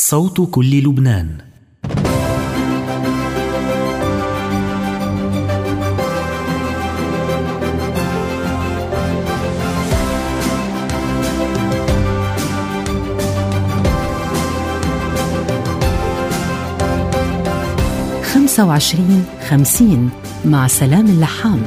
صوت كل لبنان. خمسة وعشرين 50 مع سلام اللحام.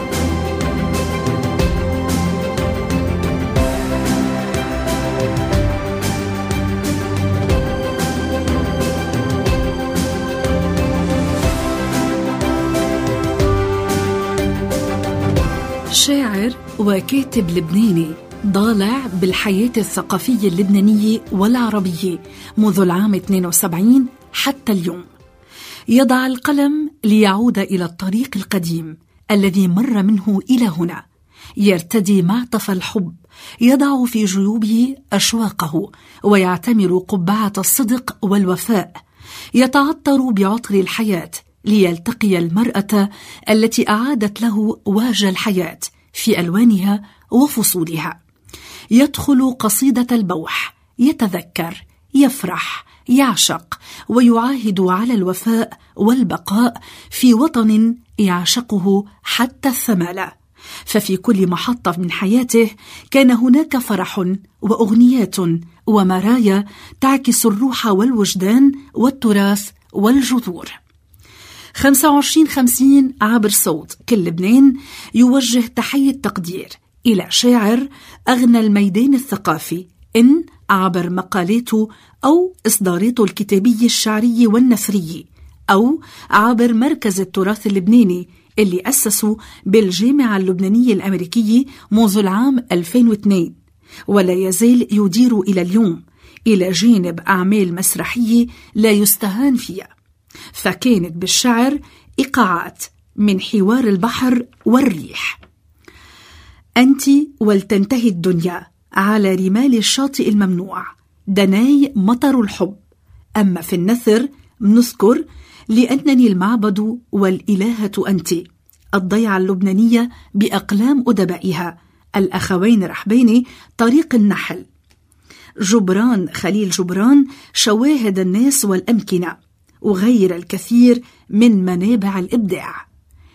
شاعر وكاتب لبناني ضالع بالحياة الثقافية اللبنانية والعربية منذ العام 72 حتى اليوم. يضع القلم ليعود إلى الطريق القديم الذي مر منه إلى هنا، يرتدي معطف الحب، يضع في جيوبه أشواقه، ويعتمر قبعة الصدق والوفاء، يتعطر بعطر الحياة ليلتقي المرأة التي أعادت له واج الحياة في ألوانها وفصولها. يدخل قصيدة البوح، يتذكر، يفرح، يعشق، ويعاهد على الوفاء والبقاء في وطن يعشقه حتى الثمالة. ففي كل محطة من حياته كان هناك فرح وأغنيات ومرايا تعكس الروح والوجدان والتراث والجذور. 25/50 عبر صوت كل لبنان يوجه تحية تقدير إلى شاعر أغنى الميدان الثقافي، إن عبر مقالاته أو إصداراته الكتابية الشعرية والنثرية، أو عبر مركز التراث اللبناني اللي أسسه بالجامعة اللبنانية الأمريكية منذ العام 2002، ولا يزال يدير إلى اليوم، إلى جانب أعمال مسرحية لا يستهان فيها. فكانت بالشعر إيقاعات من حوار البحر والريح: أنت ولتنتهي الدنيا على رمال الشاطئ الممنوع، دناي مطر الحب. أما في النثر نذكر لأنني المعبد والإلهة أنت، الضيعة اللبنانية بأقلام أدبائها، الأخوين رحبين، طريق النحل، جبران خليل جبران، شواهد الناس والأمكنة، وغير الكثير من منابع الإبداع.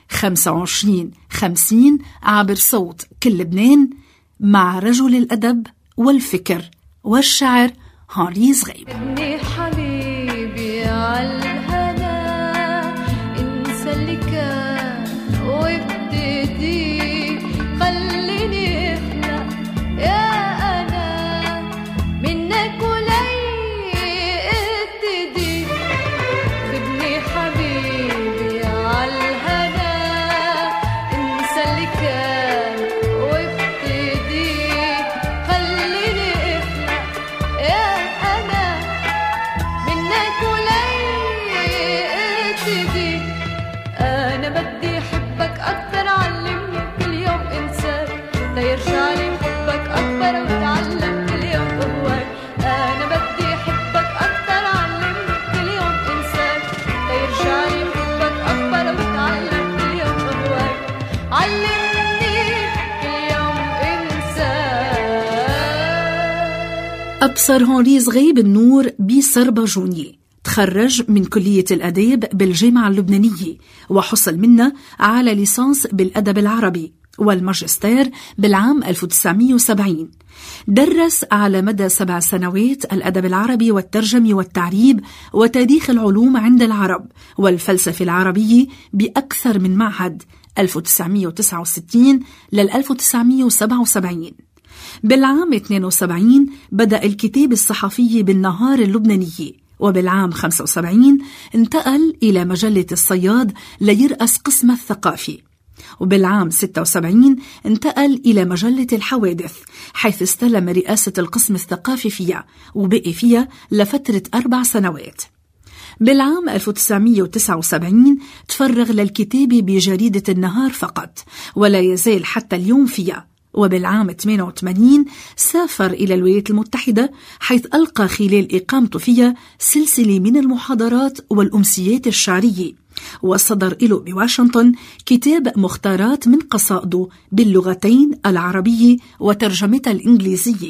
25/50 عبر صوت كل لبنان مع رجل الأدب والفكر والشعر هنري زغيب. ابني حبيبي عالهنا، انسى اللي كان وابتدي، خليني اخلق يا أنا منك ولي ابتدي. ابني حبيبي عالهنا، انسى اللي كان وابتدي، خليني اخلق يا أنا منك ولي ابتدي. أنا بدي أحبك أكتر، علمني كل يوم إنسان ليرجع لي حبك أكبر وتعلم كل يوم هواك. أنا بدي أحبك أكتر، علمني كل يوم إنسان ليرجع لي حبك أكبر وتعلم كل يوم هواك. علمني كل يوم إنسان. أبصر هنري زغيب النور بسربجوني، تخرج من كلية الأداب بالجامعة اللبنانية، وحصل منها على ليسانس بالأدب العربي والماجستير بالعام 1970. درس على مدى 7 سنوات الأدب العربي والترجمة والتعريب وتاريخ العلوم عند العرب والفلسفة العربية بأكثر من معهد 1969 لل 1977. بالعام 72 بدأ الكتاب الصحفي بالنهار اللبنانية، وبالعام 75 انتقل إلى مجلة الصياد ليرأس قسم الثقافي، وبالعام 76 انتقل إلى مجلة الحوادث حيث استلم رئاسة القسم الثقافي فيها، وبقي فيها لفترة 4 سنوات. بالعام 1979 تفرغ للكتابة بجريدة النهار فقط، ولا يزال حتى اليوم فيها. وبالعام 88 سافر إلى الولايات المتحدة حيث ألقى خلال إقامته فيها سلسلة من المحاضرات والأمسيات الشعرية، وصدر له بواشنطن كتاب مختارات من قصائده باللغتين العربية وترجمتها الإنجليزية.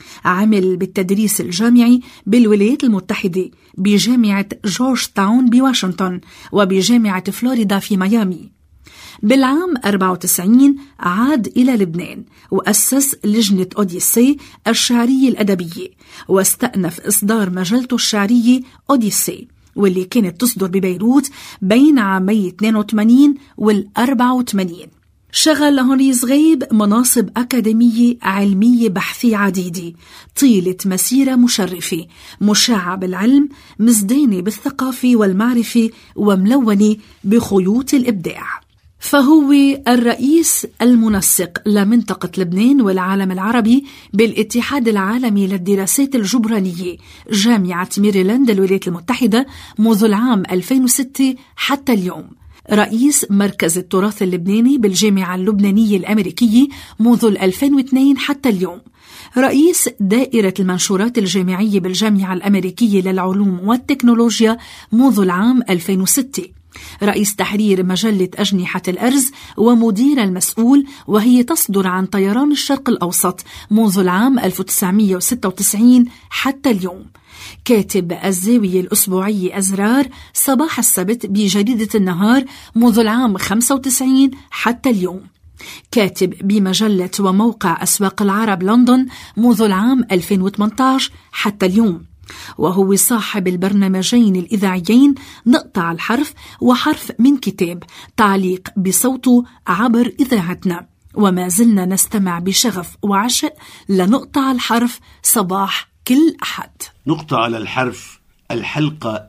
عمل بالتدريس الجامعي بالولايات المتحدة بجامعة جورج تاون بواشنطن وبجامعة فلوريدا في ميامي. بالعام 94 عاد إلى لبنان وأسس لجنة أوديسي الشعرية الأدبية، واستأنف إصدار مجلته الشعرية أوديسي، واللي كانت تصدر ببيروت بين عامي 82 وال84. شغل هنري زغيب مناصب أكاديمية علمية بحثية عديدة طيلة مسيرة مشرفة، مشعة بالعلم، مزدانة بالثقافة والمعرفة، وملونة بخيوط الإبداع. فهو الرئيس المنسق لمنطقة لبنان والعالم العربي بالاتحاد العالمي للدراسات الجبرانية جامعة ميريلاند الولايات المتحدة منذ العام 2006 حتى اليوم. رئيس مركز التراث اللبناني بالجامعة اللبنانية الأمريكية منذ 2002 حتى اليوم. رئيس دائرة المنشورات الجامعية بالجامعة الأمريكية للعلوم والتكنولوجيا منذ العام 2006. رئيس تحرير مجلة أجنحة الأرز ومدير المسؤول، وهي تصدر عن طيران الشرق الأوسط منذ العام 1996 حتى اليوم. كاتب الزاوية الأسبوعية أزرار صباح السبت بجريدة النهار منذ العام 95 حتى اليوم. كاتب بمجلة وموقع أسواق العرب لندن منذ العام 2018 حتى اليوم. وهو صاحب البرنامجين الإذاعيين نقطة على الحرف وحرف من كتاب، تعليق بصوته عبر إذاعتنا. وما زلنا نستمع بشغف وعشق لنقطة على الحرف صباح كل أحد. نقطة على الحرف الحلقة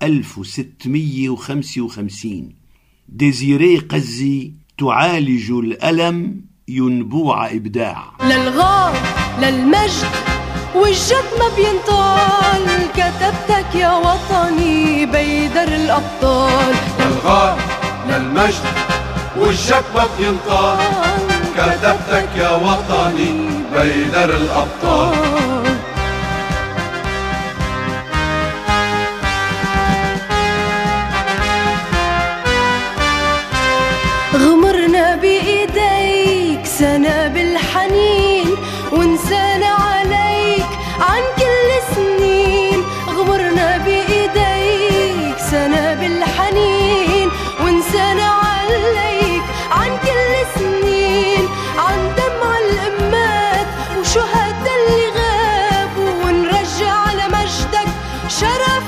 1655. ديزيري قزي تعالج الألم ينبوع إبداع. للغار للمجد والجد ما بينطال، كتبتك يا وطني بيدر الأبطال. للغار للمجد والجد ما بينطال، كتبتك يا وطني بيدر الأبطال. غمرنا بإيديك سنة بالحنين، ونسانا عليك عن كل سنين. غمرنا بإيديك سنة بالحنين، ونسانا عليك عن كل سنين. عن دمع الأمات وشهداء اللي غابوا، ونرجع على مجدك شرف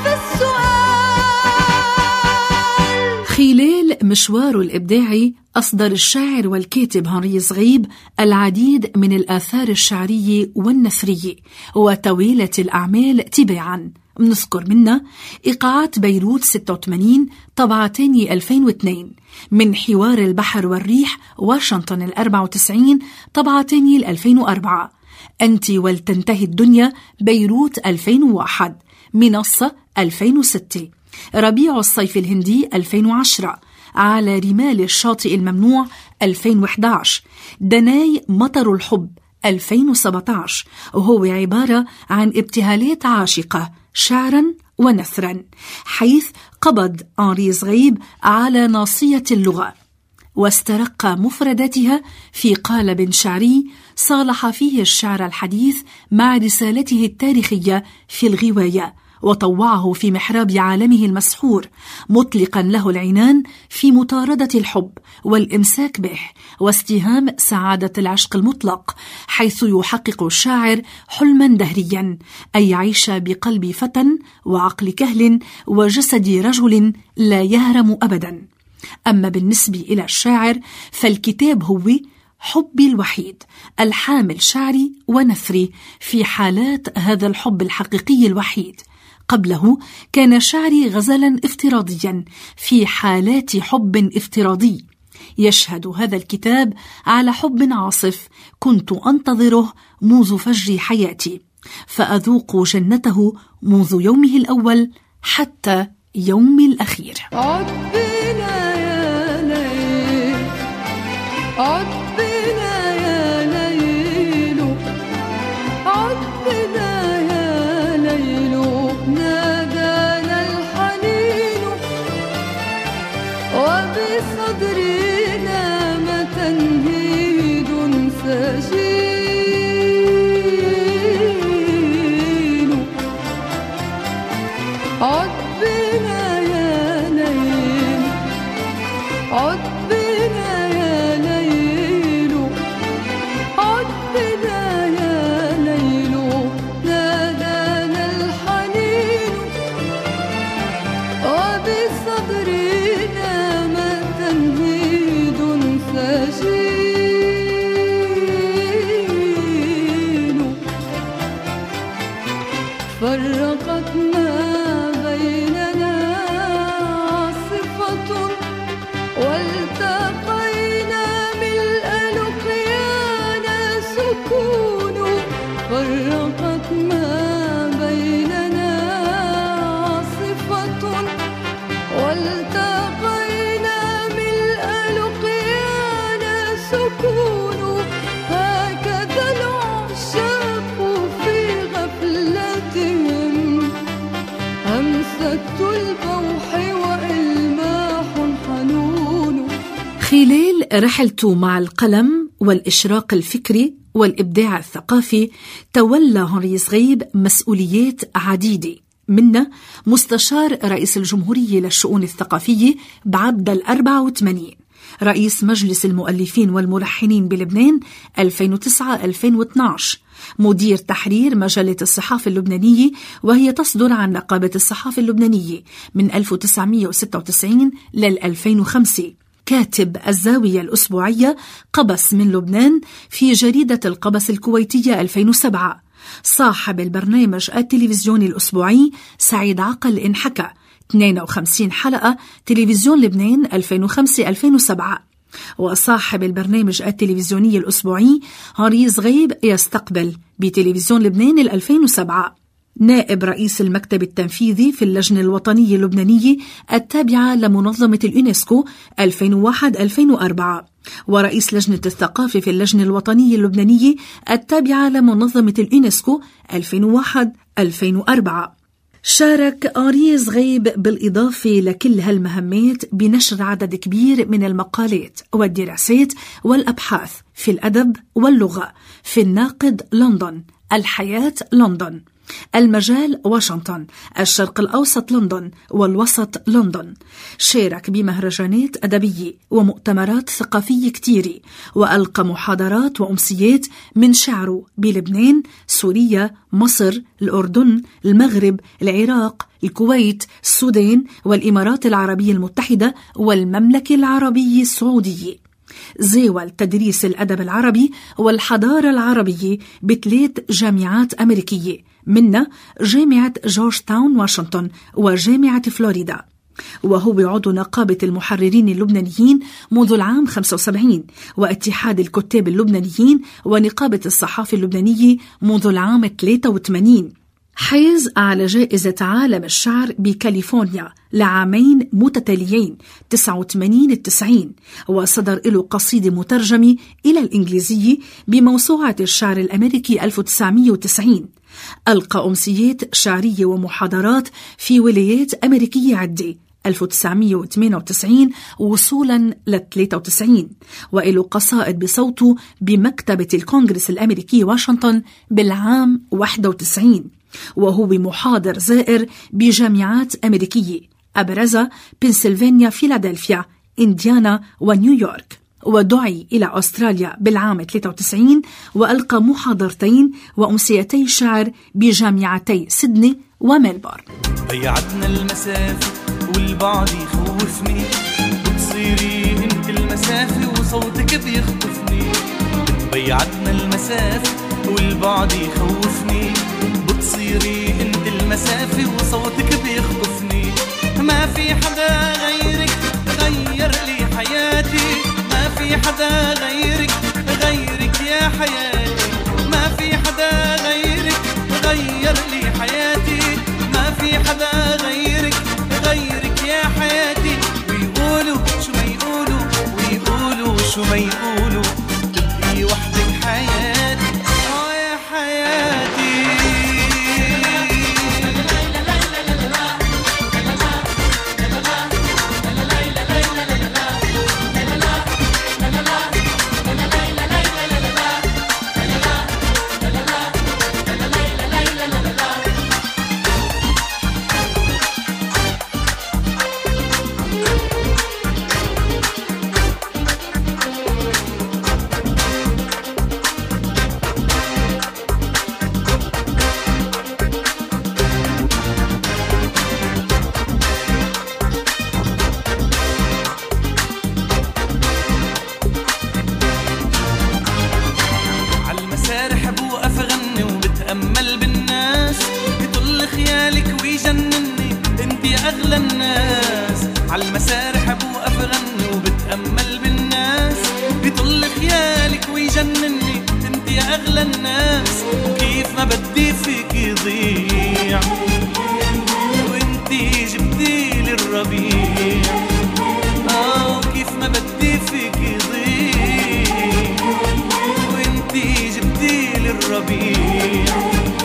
السؤال. خلال مشواره الإبداعي أصدر الشاعر والكاتب هنري زغيب العديد من الآثار الشعرية والنثرية وطويلة الأعمال تباعاً. نذكر منا إيقاعات بيروت 86 طبعة تاني 2002، من حوار البحر والريح واشنطن 94 طبعة تاني 2004، أنت ولتنتهي الدنيا بيروت 2001، منصة 2006، ربيع الصيف الهندي 2010، على رمال الشاطئ الممنوع 2011، دناي مطر الحب 2017، وهو عبارة عن ابتهالات عاشقة شعرا ونثرا، حيث قبض هنري زغيب على ناصية اللغة واسترق مفرداتها في قالب شعري صالح فيه الشعر الحديث مع رسالته التاريخية في الغواية، وطوعه في محراب عالمه المسحور، مطلقا له العنان في مطاردة الحب والإمساك به واستهام سعادة العشق المطلق، حيث يحقق الشاعر حلما دهريا، أي يعيش بقلب فتى وعقل كهل وجسد رجل لا يهرم أبدا. أما بالنسبة إلى الشاعر فالكتاب هو حبي الوحيد، الحامل شعري ونثري في حالات هذا الحب الحقيقي الوحيد. قبله كان شعري غزلا افتراضيا في حالات حب افتراضي. يشهد هذا الكتاب على حب عاصف كنت أنتظره منذ فجر حياتي، فأذوق جنته منذ يومه الأول حتى يوم الأخير. عدنا يا ليل، عدنا يا ليل، عدنا يا ليل، نادانا الحنين وبصدرنا متنهيد سجين. عد بنا يا ليل، عد بنا يا ليل، عد بنا يا ليل، نادانا الحنين وبصدرنا ما تنهيد سجين، فرقت ما بيننا عاصفة والتقينا ملء لقيانا سكون، فرقت ما بيننا عاصفة والتقينا ملء لقيانا سكون، هكذا العشاق في غفلتهم، همسة البوح وإلماح حنون. خلال رحلته مع القلم والإشراق الفكري والإبداع الثقافي تولى هنري زغيب مسؤوليات عديدة، منها مستشار رئيس الجمهورية للشؤون الثقافية بعبد 84، رئيس مجلس المؤلفين والملحنين بلبنان 2009-2012، مدير تحرير مجلة الصحافة اللبنانية وهي تصدر عن نقابة الصحافة اللبنانية من 1996 لل2005، كاتب الزاوية الأسبوعية قبس من لبنان في جريدة القبس الكويتية 2007، صاحب البرنامج التلفزيوني الأسبوعي سعيد عقل انحكى 52 حلقة تلفزيون لبنان 2005-2007، وصاحب البرنامج التلفزيوني الأسبوعي هنري زغيب يستقبل بتلفزيون لبنان 2007، نائب رئيس المكتب التنفيذي في اللجنة الوطنية اللبنانية التابعة لمنظمة اليونسكو 2001-2004، ورئيس لجنة الثقافة في اللجنة الوطنية اللبنانية التابعة لمنظمة اليونسكو 2001-2004. شارك هنري زغيب بالإضافة لكل هالمهمات بنشر عدد كبير من المقالات والدراسات والأبحاث في الأدب واللغة في الناقد لندن، الحياة لندن، المجال واشنطن، الشرق الأوسط لندن والوسط لندن. شارك بمهرجانات أدبية ومؤتمرات ثقافية كتيرة، وألقى محاضرات وأمسيات من شعره بلبنان، سوريا، مصر، الأردن، المغرب، العراق، الكويت، السودان والإمارات العربية المتحدة والمملكة العربية السعودية. زاول تدريس الأدب العربي والحضارة العربية ب3 جامعات أمريكية، منها جامعة جورج تاون واشنطن وجامعة فلوريدا، وهو عضو نقابة المحررين اللبنانيين منذ العام 75 واتحاد الكتاب اللبنانيين ونقابة الصحافة اللبنانية منذ العام 83. حاز على جائزة عالم الشعر بكاليفورنيا لعامين متتاليين 89-90، وصدر له قصيدة مترجمة إلى الإنجليزية بموسوعة الشعر الأمريكي 1990. ألقى أمسيات شعرية ومحاضرات في ولايات أمريكية عدة 1998 وصولا ل93، وإله قصائد بصوته بمكتبة الكونغرس الأمريكي واشنطن بالعام 91، وهو محاضر زائر بجامعات أمريكية أبرزها بنسلفانيا، فيلادلفيا، إنديانا ونيويورك، ودعي إلى أستراليا بالعام 93 وألقى محاضرتين وأمسيتي شعر بجامعتي سيدني وملبورن. بيعتنا المسافة والبعد يخوفني، بتصيري انت المسافة وصوتك بيخطفني. بيعتنا المسافة والبعد يخوفني، بتصيري انت المسافة وصوتك بيخطفني. ما في حدا غيرك غير لي حياتي، ما في حدا غيرك يا حياتي، ما في حدا غيرك غير لي حياتي، ما في حدا غيرك يا حياتي. ويقولوا شو ما يقولوا، ويقولوا شو ما يقولوا، تبقي وحدك حياتي، يا حياتي. أغلى الناس عالمسارح بوقف غني وبتأمل بالناس بيطل خيالك ويجنني انت يا أغلى الناس وكيف ما بدي فيك يضيع وانتي جبتيلي الربيع وكيف ما بدي فيك يضيع وانتي جبتيلي الربيع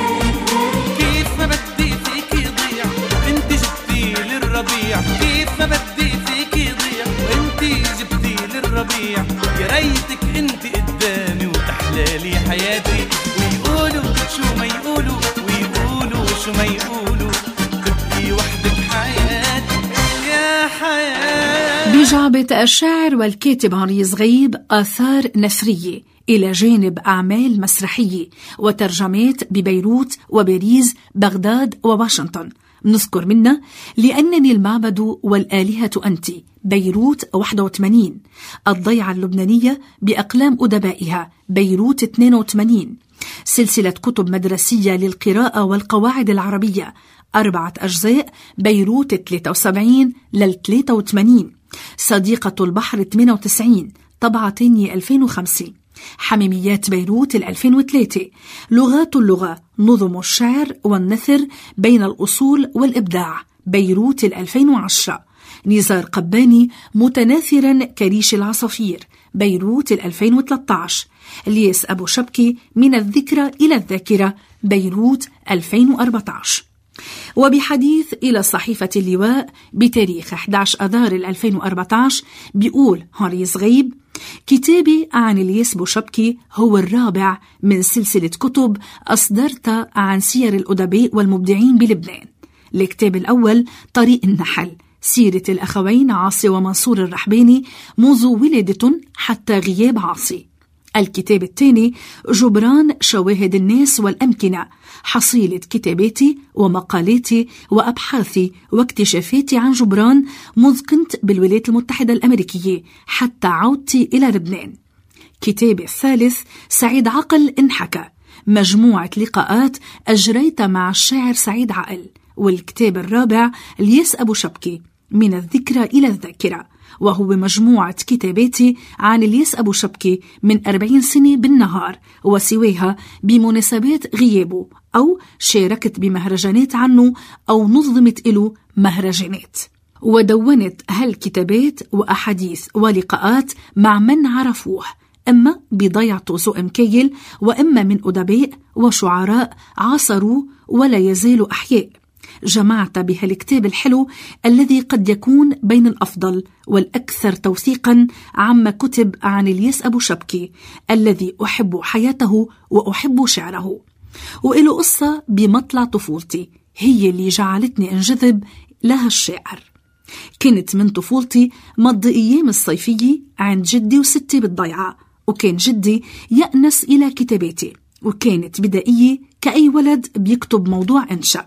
كيف ما بدي فيك يضيع وانتي جبتيلي الربيع كيف ما بدي فيك يضيع وانتي جبتيلي الربيع يا ريتك انتي قدامي وتحلالي حياتي ويقولوا شو ما يقولوا ويقولوا شو ما يقولوا تبقي وحدك حياتي يا حياتي. بجعبة الشاعر والكاتب هنري زغيب آثار نثرية إلى جانب أعمال مسرحية وترجمات ببيروت وباريس بغداد وواشنطن. نذكر منا لأنني المعبد والآلهة أنت بيروت 81، الضيعة اللبنانية بأقلام أدبائها بيروت 82، سلسلة كتب مدرسية للقراءة والقواعد العربية 4 أجزاء بيروت 73 لل83، صديقة البحر 98 طبعة تانية 2005، حميميات بيروت 2003، لغات اللغة نظم الشعر والنثر بين الأصول والإبداع بيروت 2010، نزار قباني متناثرا كريش العصافير بيروت 2013، الياس أبو شبكي من الذكرى إلى الذاكرة بيروت 2014. وبحديث إلى صحيفة اللواء بتاريخ 11 أذار 2014 بيقول هنري زغيب: كتابي عن الياس أبو شبكي هو الرابع من سلسلة كتب أصدرت عن سير الأدباء والمبدعين بلبنان. الكتاب الأول طريق النحل، سيرة الأخوين عاصي ومنصور الرحباني منذ ولادة حتى غياب عاصي. الكتاب الثاني جبران شواهد الناس والأمكنة، حصيلة كتاباتي ومقالاتي وأبحاثي واكتشافاتي عن جبران منذ كنت بالولايات المتحدة الأمريكية حتى عودتي إلى لبنان. كتابي الثالث سعيد عقل انحكى، مجموعة لقاءات أجريت مع الشاعر سعيد عقل. والكتاب الرابع الياس أبو شبكي من الذكرى إلى الذاكرة، وهو مجموعة كتاباتي عن الياس أبو شبكي من 40 سنة بالنهار وسواها بمناسبات غيابه، أو شاركت بمهرجانات عنه أو نظمت له مهرجانات. ودونت هالكتابات وأحاديث ولقاءات مع من عرفوه، إما بضيعته ذو مكيل وإما من أدباء وشعراء عاصروا ولا يزالوا أحياء. جمعت بها الكتاب الحلو الذي قد يكون بين الأفضل والأكثر توثيقا عما كتب عن الياس أبو شبكي الذي أحب حياته وأحب شعره. وإله قصة بمطلع طفولتي هي اللي جعلتني انجذب لها الشاعر. كنت من طفولتي مضي أيام الصيفية عند جدي وستي بالضيعة، وكان جدي يأنس إلى كتاباتي، وكانت بدائية كأي ولد بيكتب موضوع إنشاء.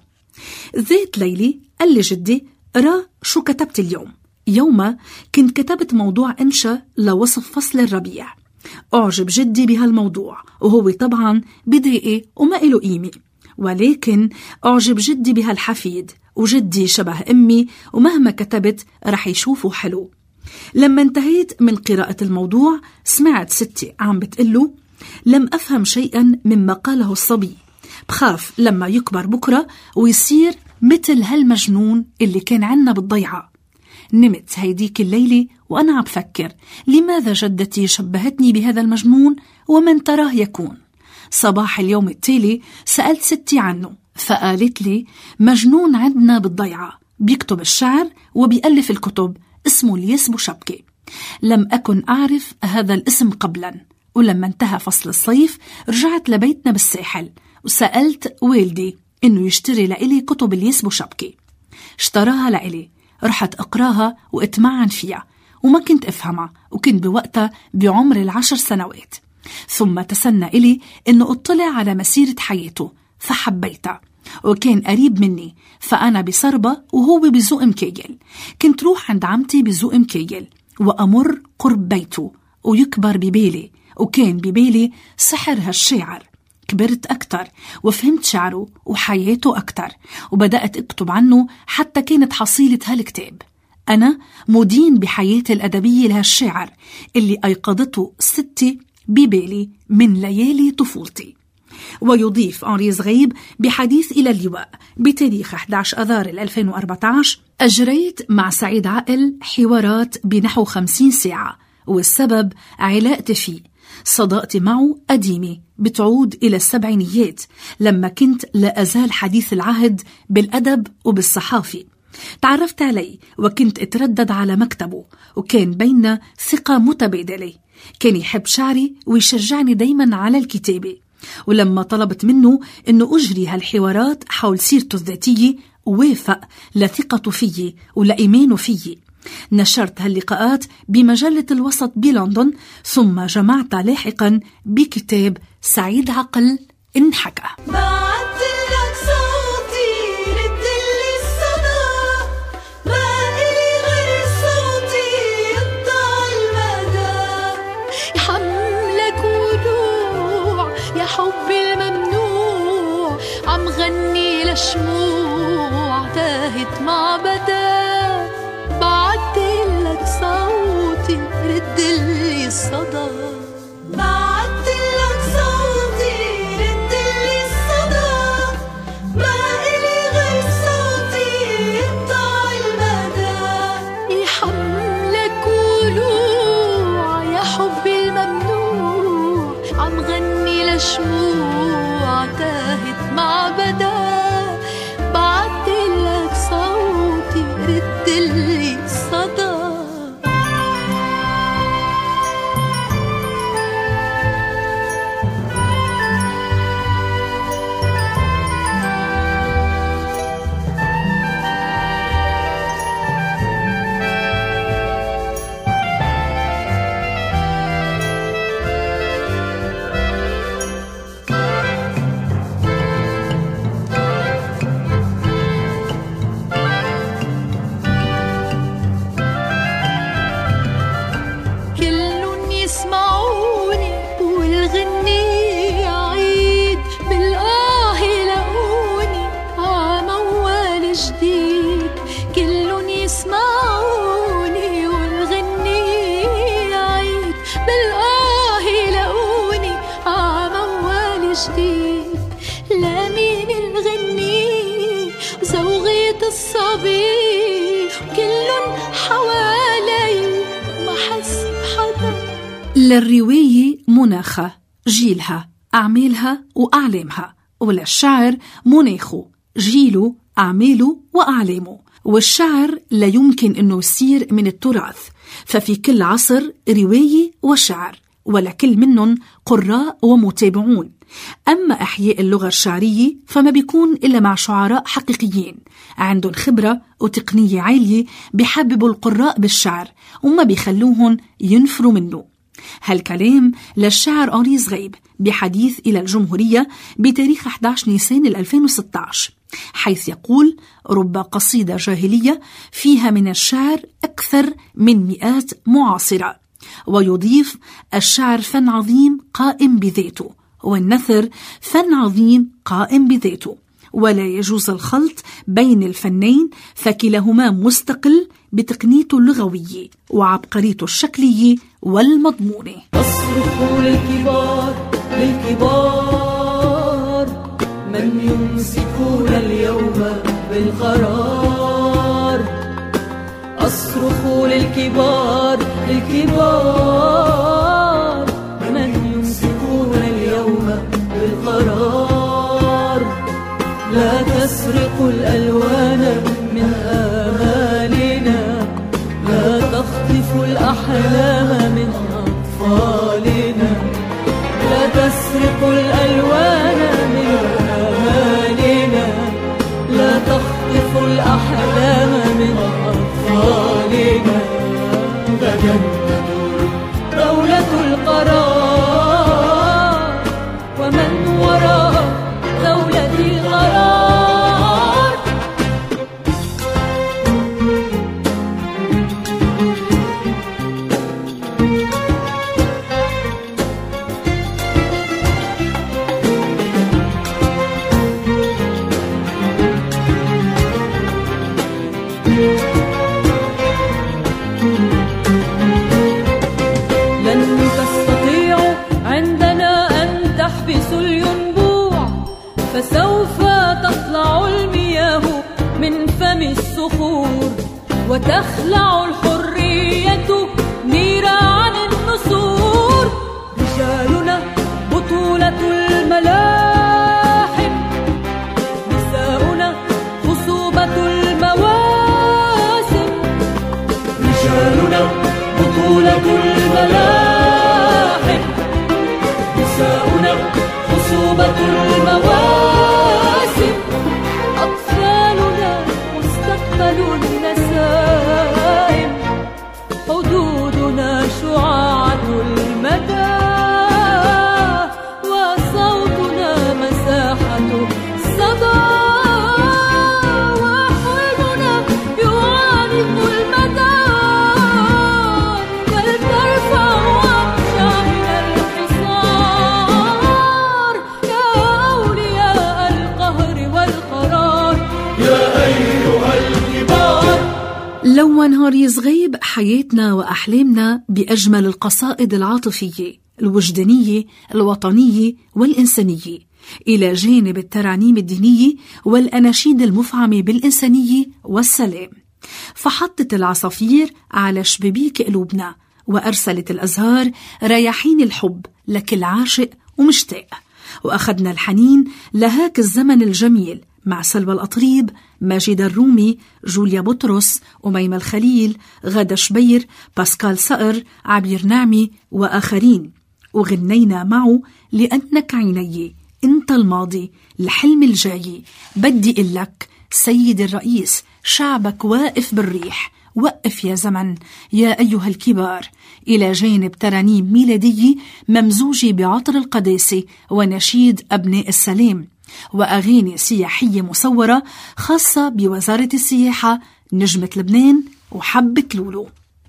ذات ليلة قال لي جدي: رأى شو كتبت اليوم. يوما كنت كتبت موضوع إنشاء لوصف فصل الربيع. أعجب جدي بهالموضوع، وهو طبعا بدقيقة وما إله قيمة، ولكن أعجب جدي بهالحفيد، وجدي شبه أمي ومهما كتبت رح يشوفه حلو. لما انتهيت من قراءة الموضوع سمعت ستي عم بتقله: لم أفهم شيئا مما قاله الصبي، بخاف لما يكبر بكرة ويصير مثل هالمجنون اللي كان عنا بالضيعة. نمت هيديك الليلة وأنا عم بفكر لماذا جدتي شبهتني بهذا المجنون ومن تراه يكون. صباح اليوم التالي سألت ستي عنه، فقالت لي: مجنون عندنا بالضيعة بيكتب الشعر وبيألف الكتب، اسمه الياس أبو شبكي. لم أكن أعرف هذا الاسم قبلا، ولما انتهى فصل الصيف رجعت لبيتنا بالساحل وسألت والدي إنه يشتري لإلي كتب الياس أبو شبكي. اشتراها لإلي، رحت أقراها واتمعن فيها وما كنت أفهمها، وكنت بوقتها بعمر 10 سنوات. ثم تسنى إلي إنه اطلع على مسيرة حياته فحبيتها، وكان قريب مني، فأنا بصربة وهو بزوق مكيل. كنت روح عند عمتي بزوق مكيل وأمر قرب بيته ويكبر ببالي، وكان ببالي سحر هالشاعر. كبرت أكتر وفهمت شعره وحياته أكتر، وبدأت أكتب عنه حتى كانت حصيلة هالكتاب. أنا مدين بحياتي الأدبية لهالشاعر اللي أيقظته ستي ببالي من ليالي طفولتي. ويضيف أنري زغيب بحديث إلى اللواء بتاريخ 11 أذار 2014: أجريت مع سعيد عقل حوارات بنحو 50 ساعة، والسبب علاقتي فيه. صداقتي معه قديمة بتعود إلى السبعينيات لما كنت لا أزال حديث العهد بالأدب وبالصحافة. تعرفت عليه وكنت أتردد على مكتبه، وكان بيننا ثقة متبادلة. كان يحب شعري ويشجعني دايما على الكتابة، ولما طلبت منه أنه أجري هالحوارات حول سيرته الذاتية ووافق لثقته فيي ولإيمانه فيي. نشرت هاللقاءات بمجلة الوسط بلندن، ثم جمعتها لاحقا بكتاب سعيد عقل انحكى. حبي الممنوع عم غني لشموع تاهت مع بدا، بعدلك صوتي ردلي الصدى، بعدلك صوتي ردلي الصدى، ما إلي غير صوتي يقطع المدى، يحملك ولوع يا حبي الممنوع عم غني لشموع تاهت مع بدا، بعدلك صوتي ردلي الصدى. للرواية مناخة، جيلها، أعمالها وأعلامها، وللشعر مناخه، جيله، أعماله وأعلامه. والشعر لا يمكن أنه يصير من التراث، ففي كل عصر رواية وشعر، ولكل منهم قراء ومتابعون. أما إحياء اللغة الشعرية فما بيكون إلا مع شعراء حقيقيين عندهم خبرة وتقنية عالية، بيحببوا القراء بالشعر وما بيخلوهم ينفروا منه. هالكلام للشاعر أنري زغيب بحديث إلى الجمهورية بتاريخ 11 نيسان 2016، حيث يقول: رب قصيدة جاهلية فيها من الشعر أكثر من 100 معاصرة. ويضيف: الشعر فن عظيم قائم بذاته، والنثر فن عظيم قائم بذاته، ولا يجوز الخلط بين الفنين، فكلاهما مستقل بتقنيته اللغوية وعبقريته الشكلية والمضمونة. أصرخ للكبار للكبار من يمسكون اليوم بالقرار، أصرخ للكبار للكبار من يمسكون اليوم بالقرار، لا تسرقوا الألوان من آمالنا، لا تخطفوا الأحلام من أطفالنا، لا تسرقوا الألوان من آمالنا، لا تخطفوا الأحلام من أطفالنا. تجددوا دولة القرار ومن وراء دولة القرار. لن تستطيعوا عندنا أن تحبسوا الينبوع، فسوف تطلع المياه من فم الصخور، وتخلع الحرية نيران النسور. رجالنا بطولة الملاحم، نساؤنا خصوبة المواسم. رجالنا بطولة الملاحم، نساؤنا خصوبة المواسم. أطفالنا مستقبل النسائم، حدودنا شعاعة المدى، وصوتنا مساحة الصدى، وحلمنا يعانق المدى. فلترفع أقشعنا الحصار يا أولياء القهر والقرار، يا أيها الكبار. لو نهار يزغيب حياتنا وأحلامنا بأجمل القصائد العاطفية الوجدانية الوطنية والإنسانية، إلى جانب الترانيم الدينية والأناشيد المفعمة بالإنسانية والسلام. فحطت العصافير على شبابيك قلوبنا، وأرسلت الأزهار رياحين الحب لكل عاشق ومشتاق، وأخذنا الحنين لهاك الزمن الجميل مع سلوى الأطريب، ماجد الرومي، جوليا بطرس، أميمة الخليل، غدا شبير، باسكال صقر، عبير نعمي وآخرين. وغنينا معه لأنك عيني، انت الماضي، الحلم الجاي، بدي قلك سيد الرئيس، شعبك واقف بالريح، وقف يا زمن يا أيها الكبار، إلى جانب ترانيم ميلادية ممزوجة بعطر القداسة ونشيد أبناء السلام، وأغاني سياحية مصورة خاصة بوزارة السياحة، نجمة لبنان وحبة لولو.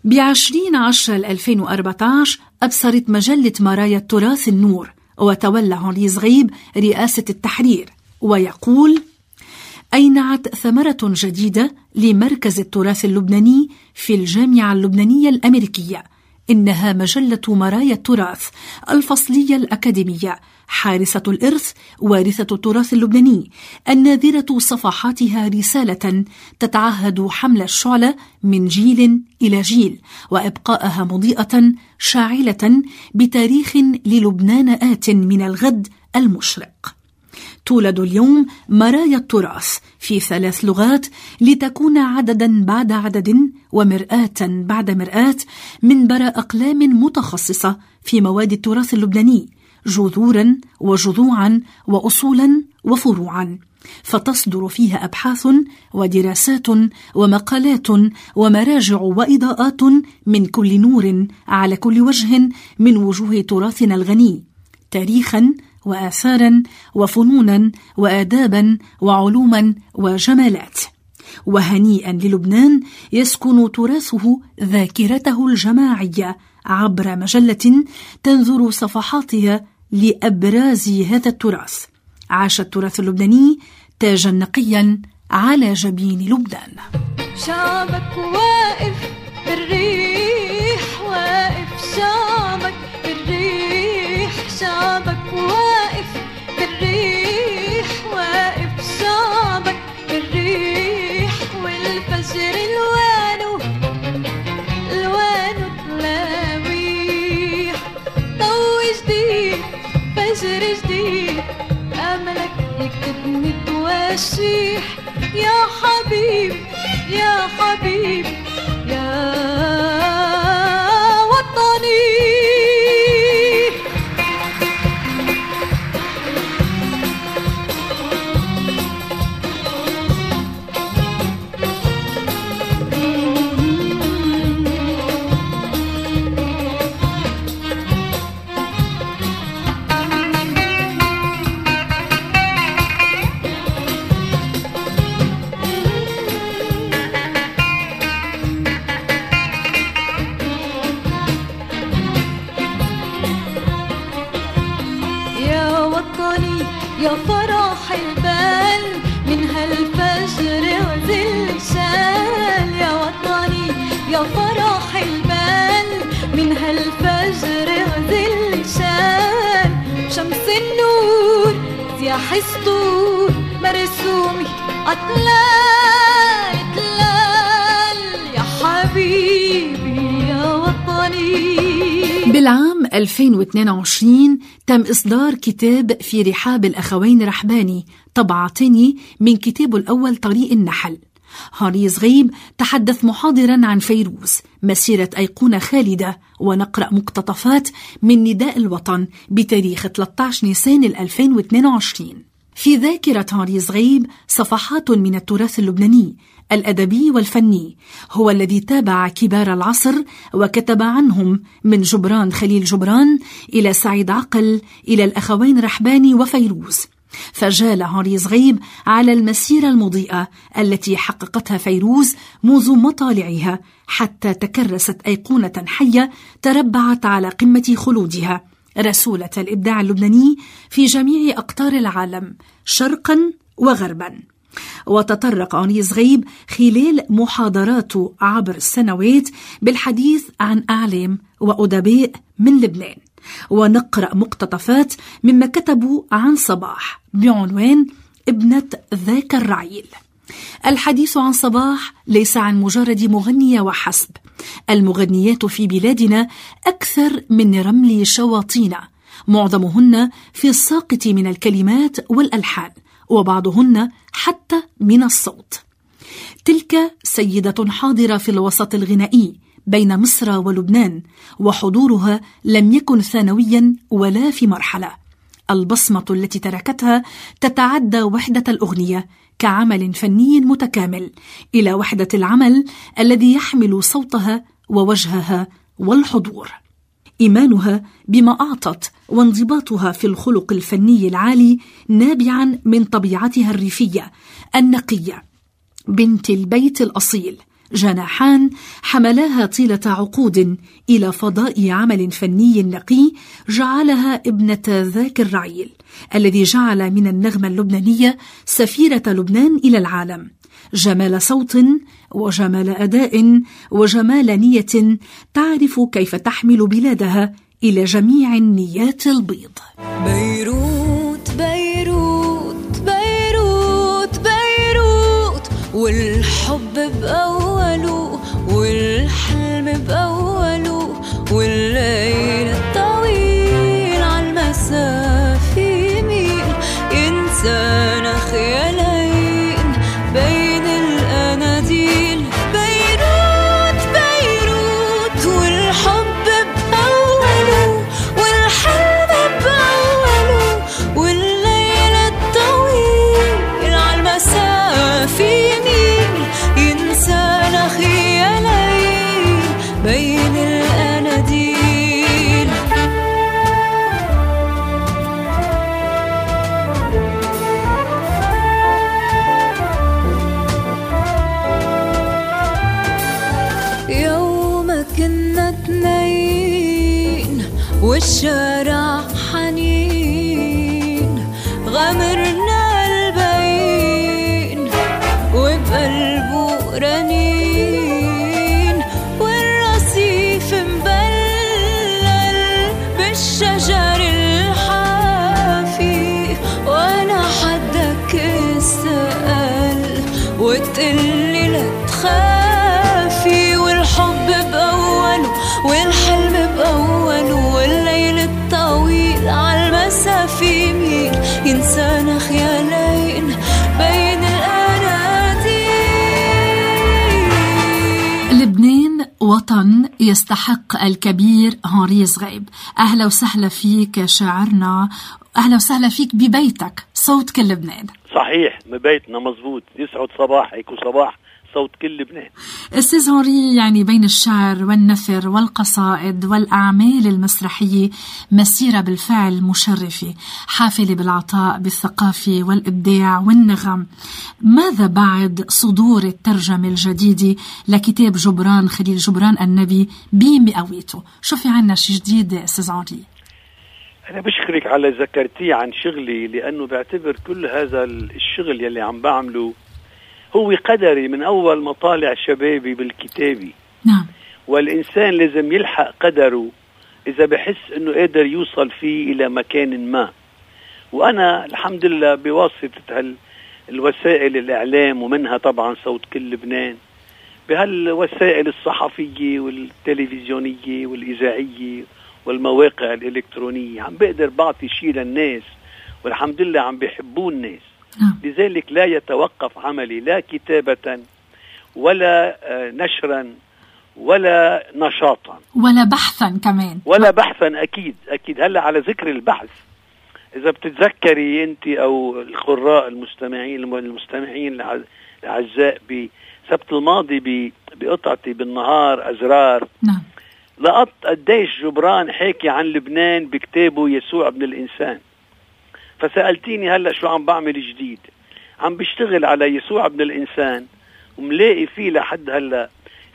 ب20/10/2014 أبصرت مجلة مرايا التراث النور، وتولى هنري زغيب رئاسة التحرير، ويقول: أينعت ثمرة جديدة لمركز التراث اللبناني في الجامعة اللبنانية الأمريكية. إنها مجلة مرايا التراث الفصلية الأكاديمية، حارسة الإرث، وارثة التراث اللبناني، الناذرة صفحاتها رسالة تتعهد حمل الشعلة من جيل إلى جيل، وإبقاءها مضيئة شاعلة بتاريخ للبنان آت من الغد المشرق. تولد اليوم مرايا التراث في 3 لغات لتكون عددا بعد عدد ومرآة بعد مرآة منبر أقلام متخصصة في مواد التراث اللبناني، جذورا وجذوعا وأصولا وفروعا، فتصدر فيها أبحاث ودراسات ومقالات ومراجع وإضاءات من كل نور على كل وجه من وجوه تراثنا الغني، تاريخا وآثارا وفنونا وآدابا وعلوما وجمالات. وهنيئا للبنان يسكن تراثه ذاكرته الجماعية عبر مجلة تنظر صفحاتها لأبراز هذا التراث. عاش التراث اللبناني تاجا نقيا على جبين لبنان. شعبك واقف بالريح، واقف شعبك بالريح، شعبك واقف بالريح، واقف شعبك بالريح. والفجر الوانه تلاويح، ضوء جديد فجر جديد، أملك يكتبني تواشيح. يا حبيب يا حبيب يا وطني. يا فرح البال من هالفجر وذل الشام، حسطور مرسومي أطلال أطلال يا حبيبي يا وطني. بالعام 2022 تم إصدار كتاب في رحاب الأخوين رحباني طبعة تاني من كتابه الأول طريق النحل. هاني زغيب تحدث محاضرا عن فيروز مسيرة أيقونة خالدة، ونقرأ مقتطفات من نداء الوطن بتاريخ 13 نيسان 2022. في ذاكرة هاني زغيب صفحات من التراث اللبناني الأدبي والفني، هو الذي تابع كبار العصر وكتب عنهم من جبران خليل جبران إلى سعيد عقل إلى الأخوين رحباني وفيروز. فجال هاني زغيب على المسيرة المضيئة التي حققتها فيروز منذ مطالعها حتى تكرست أيقونة حية تربعت على قمة خلودها، رسولة الإبداع اللبناني في جميع أقطار العالم شرقا وغربا. وتطرق هاني زغيب خلال محاضراته عبر السنوات بالحديث عن أعلام وأدباء من لبنان، ونقرأ مقتطفات مما كتبوا عن صباح بعنوان ابنة ذاك الرعيل. الحديث عن صباح ليس عن مجرد مغنية وحسب، المغنيات في بلادنا أكثر من رمل شواطينا، معظمهن في الساقط من الكلمات والألحان، وبعضهن حتى من الصوت. تلك سيدة حاضرة في الوسط الغنائي بين مصر ولبنان، وحضورها لم يكن ثانويا ولا في مرحلة. البصمة التي تركتها تتعدى وحدة الأغنية كعمل فني متكامل إلى وحدة العمل الذي يحمل صوتها ووجهها والحضور. إيمانها بما أعطت وانضباطها في الخلق الفني العالي نابعا من طبيعتها الريفية النقية، بنت البيت الأصيل، جناحان حملاها طيلة عقود إلى فضاء عمل فني نقي جعلها ابنة ذاك الرعيل الذي جعل من النغمة اللبنانية سفيرة لبنان إلى العالم، جمال صوت وجمال أداء وجمال نية تعرف كيف تحمل بلادها إلى جميع النيات البيض. بيروت بيروت بيروت بيروت، والحب بأوله والحلم بأوله، والليل الطويل عالمسافة يميل، إنسان خيالين بين الأناديل. بيروت بيروت، والحب بأوله والحلم بأوله، والليل الطويل عالمسافة يميل، إنسان خيالين بين الأناديل. يوم كنا اتنين والشارع حنين، غمرنا البين وبقلبه رنين، والرصيف مبلل بالشجر الحافي، وانا حدك اسأل وتقلي لا تخافي، والحب بأوله والحلم بأوله، والليل الطويل عالمسافة يميل، إنسان خيالين بين الأناديل. لبنان وطن يستحق الكبير هاني زغيب. أهلا وسهلا فيك شاعرنا، أهلا وسهلا فيك ببيتك صوت كل لبنان. صحيح، ببيتنا مزبوط، يسعد صباحك وصباح صوت كل لبنان. أستاذ هاني، يعني بين الشعر والنثر والقصائد والأعمال المسرحية مسيرة بالفعل مشرفة، حافلة بالعطاء بالثقافة والإبداع والنغم. ماذا بعد صدور الترجمة الجديدة لكتاب جبران خليل جبران النبي بمئويته؟ شو في عنا شي جديد أستاذ هاني؟ أنا بشكرك على ذكرتي عن شغلي، لأنه بعتبر كل هذا الشغل يلي عم بعمله هو قدري من أول مطالع شبابي بالكتابي. نعم. والإنسان لازم يلحق قدره إذا بحس أنه قادر يوصل فيه إلى مكان ما. وأنا الحمد لله بواسطة الوسائل الإعلام، ومنها طبعا صوت كل لبنان، بهالوسائل الصحفية والتلفزيونية والإذاعية والمواقع الإلكترونية، عم بقدر بعطي شيء للناس، والحمد لله عم بيحبون الناس. لذلك لا يتوقف عملي، لا كتابة ولا نشرا ولا نشاطا ولا بحثا كمان، ولا بحثا. أكيد. هلا على ذكر البحث، إذا بتتذكري أنت أو القراء المستمعين الأعزاء، بسبت الماضي بقطعتي بالنهار أزرار، نعم، لقط قديش جبران حكي عن لبنان بكتابه يسوع ابن الإنسان. فسألتيني هلأ شو عم بعمل جديد. عم بشتغل على يسوع ابن الإنسان، وملاقي فيه لحد هلأ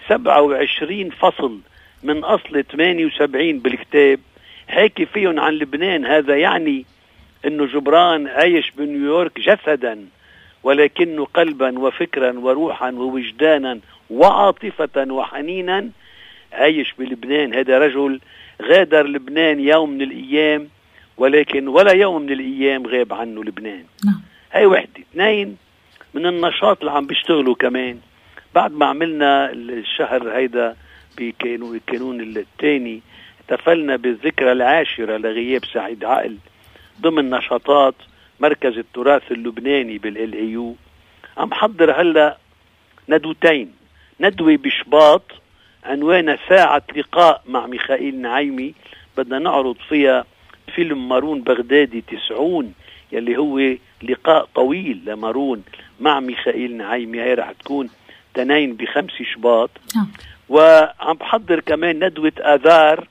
27 فصل من أصل 78 بالكتاب حكي فيهم عن لبنان. هذا يعني إنه جبران عايش بنيويورك جسدا، ولكنه قلبا وفكرا وروحا ووجدانا وعاطفة وحنينا عايش بلبنان. هذا رجل غادر لبنان يوم من الأيام، ولكن ولا يوم من الأيام غاب عنه لبنان. هاي وحدة. 2 من النشاط اللي عم بيشتغلوا كمان بعد ما عملنا الشهر هيدا بكانون الثاني، احتفلنا بالذكرى 10 لغياب سعيد عقل ضمن نشاطات مركز التراث اللبناني بالLAU. عم حضر هلا ندوتين، ندوة بشباط عنوانها ساعة لقاء مع ميخائيل نعيمي، بدنا نعرض فيها فيلم مارون بغدادي 90 يلي هو لقاء طويل لمارون مع ميخائيل نعيمي. هي رح تكون 2 ب5 شباط. وعم بحضر كمان ندوة آذار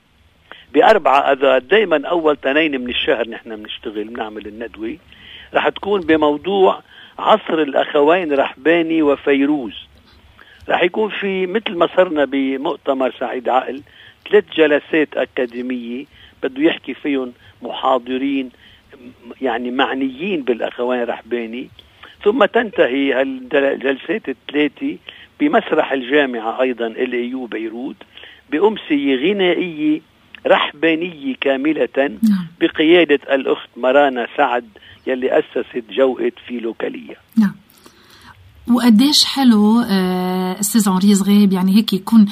ب4 آذار. دايما أول 2 من الشهر نحن بنشتغل بنعمل الندوة، رح تكون بموضوع عصر الأخوين رحباني وفيروز. رح يكون في مثل ما صرنا بمؤتمر سعيد عقل 3 جلسات أكاديمية بده يحكي فيهم محاضرين يعني معنيين بالأخوين رحباني، ثم تنتهي الجلسات ال3 بمسرح الجامعة أيضا LAU بيروت بأمسية غنائية رحبانية كاملة بقيادة الأخت مرانا سعد يلي أسست جوقة فيلوكالية. نعم. وقديش حلو أستاذ عريز غيب يعني هيك يكون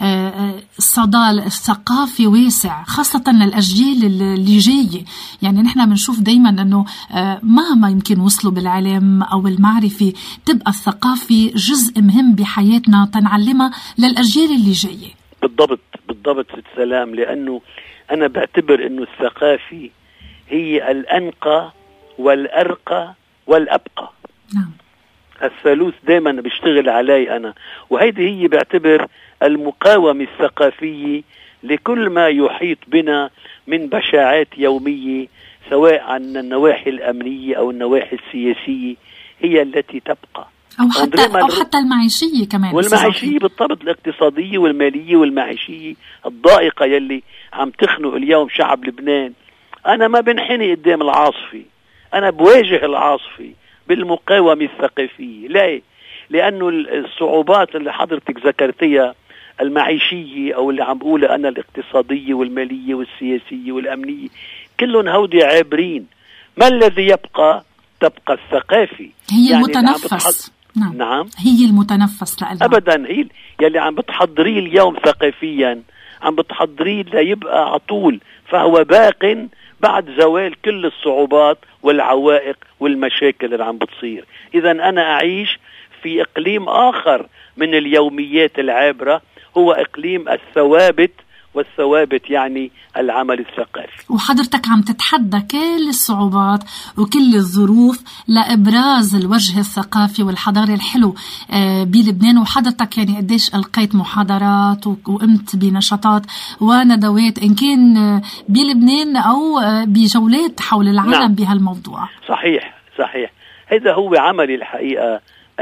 الصدى الثقافي واسع خاصة للأجيال اللي جاية. يعني نحن بنشوف دايما أنه مهما يمكن وصلوا بالعلم أو المعرفة تبقى الثقافة جزء مهم بحياتنا تنعلمها للأجيال اللي جاية. بالضبط السلام، لأنه أنا بعتبر أنه الثقافة هي الأنقى والأرقى والأبقى. نعم. الثالوث دائما بشتغل علي أنا، وهيدي هي بعتبر المقاومة الثقافية لكل ما يحيط بنا من بشاعات يومية، سواء عن النواحي الأمنية أو النواحي السياسية، هي التي تبقى أو حتى المعيشية كمان، والمعيشية بالضبط، الاقتصادية والمالية والمعيشية الضائقة يلي عم تخنق اليوم شعب لبنان. أنا ما بنحني قدام العاصفة، أنا بواجه العاصفة بالمقاومة الثقافية. ليه؟ لأنه الصعوبات اللي حضرتك ذكرتيها المعيشية أو اللي عم بقولها أنا الاقتصادية والمالية والسياسية والأمنية كلهم هودي عابرين. ما الذي يبقى؟ تبقى الثقافة، هي يعني المتنفس. نعم هي المتنفس لألها. أبدا هي يلي عم بتحضريه اليوم ثقافيا عم بتحضريه ليبقى عطول، فهو باق بعد زوال كل الصعوبات والعوائق والمشاكل اللي عم بتصير. إذا أنا أعيش في إقليم آخر من اليوميات العابرة، هو إقليم الثوابت، والثوابت يعني العمل الثقافي. وحضرتك عم تتحدى كل الصعوبات وكل الظروف لإبراز الوجه الثقافي والحضاري الحلو بلبنان. وحضرتك يعني قديش ألقيت محاضرات وقمت بنشاطات وندوات إن كان بلبنان أو بجولات حول العالم. نعم. بهالموضوع. صحيح. هذا هو عملي الحقيقة،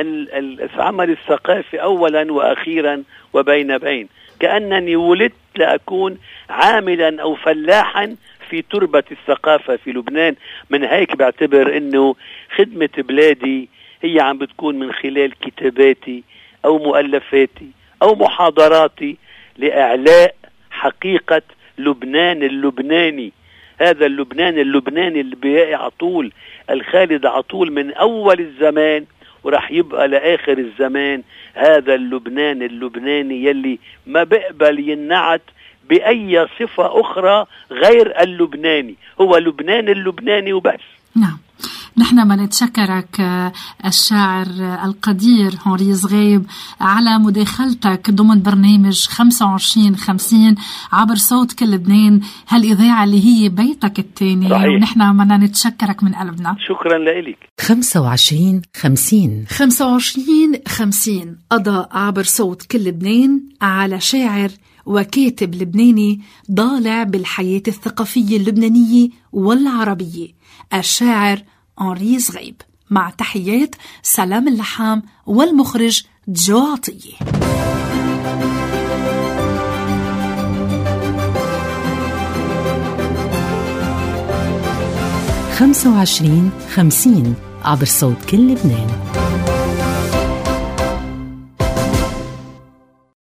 العمل الثقافي أولا وأخيرا وبين بين. كأنني ولدت لأكون عاملا أو فلاحا في تربة الثقافة في لبنان. من هيك بعتبر أنه خدمة بلادي هي عم بتكون من خلال كتاباتي أو مؤلفاتي أو محاضراتي لإعلاء حقيقة لبنان اللبناني، هذا اللبناني اللي بيقع على طول، الخالد على طول من أول الزمان وراح يبقى لآخر الزمان. هذا اللبناني يلي ما بقبل ينعت بأي صفة أخرى غير اللبناني، هو اللبناني وبس. نعم، نحن ما نتشكرك الشاعر القدير هنري زغيب على مداخلتك ضمن برنامج 25-50 عبر صوت كل لبنان، هالإذاعة اللي هي بيتك الثاني، ونحن بدنا نتشكرك من قلبنا. شكرا لك. 25-50 قضى عبر صوت كل لبنان على شاعر وكاتب لبناني ضالع بالحياة الثقافية اللبنانية والعربية، الشاعر هنري زغيب. مع تحيات سلام اللحام والمخرج جو عطية. 25-50 عبر صوت كل لبنان.